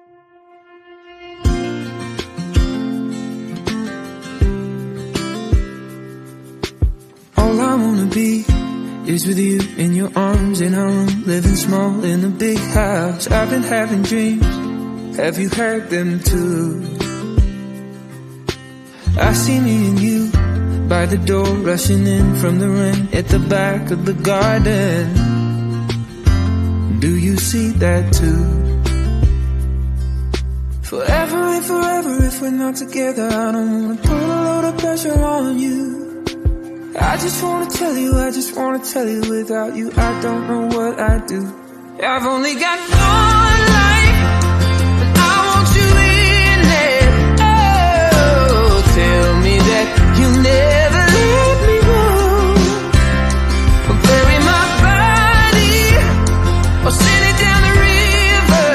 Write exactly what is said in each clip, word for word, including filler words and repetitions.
All I wanna be is with you in your arms in our room, living small in a big house. I've been having dreams, have you heard them too? I see me and you by the door, rushing in from the rain at the back of the garden. Do you see that too? Forever and forever if we're not together, I don't wanna put a load of pressure on you. I just wanna tell you, I just wanna tell you, without you I don't know what I'd do. I've only got one life, and I want you in it. Oh, tell me that you'll never let me go. Or bury my body, or send it down the river.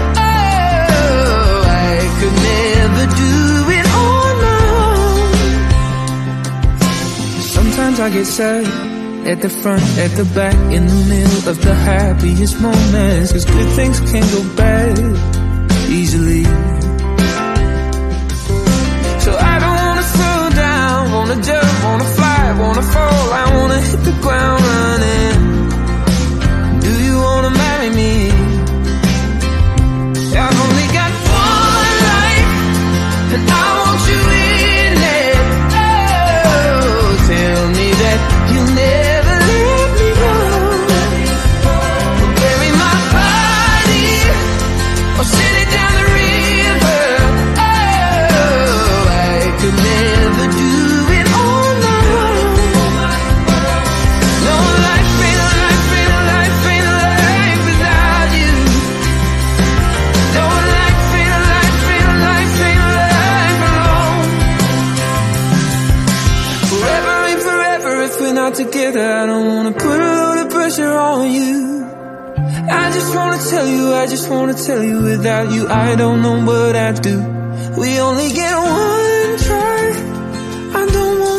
Oh, I could never do it on my own. Sometimes I get sad, at the front, at the back, in the middle of the happiest moments, 'cause good things can go bad easily. So I don't wanna slow down, wanna jump, wanna fly, wanna fall, I wanna hit the ground running. Do you wanna marry me? I've only got one life, and I want you in it. Oh, tell me that you'll never let me go. Or bury my body, or send it down the river. Oh, I could never do it on my own. No life ain't a life, ain't a life, ain't a life without you. No life ain't a life, ain't a life, ain't a life alone. Forever and forever if we're not together, I don't wanna put a load of pressure on you. I just wanna tell you, I just wanna tell you, without you I don't know what I'd do. We only get one try, I don't want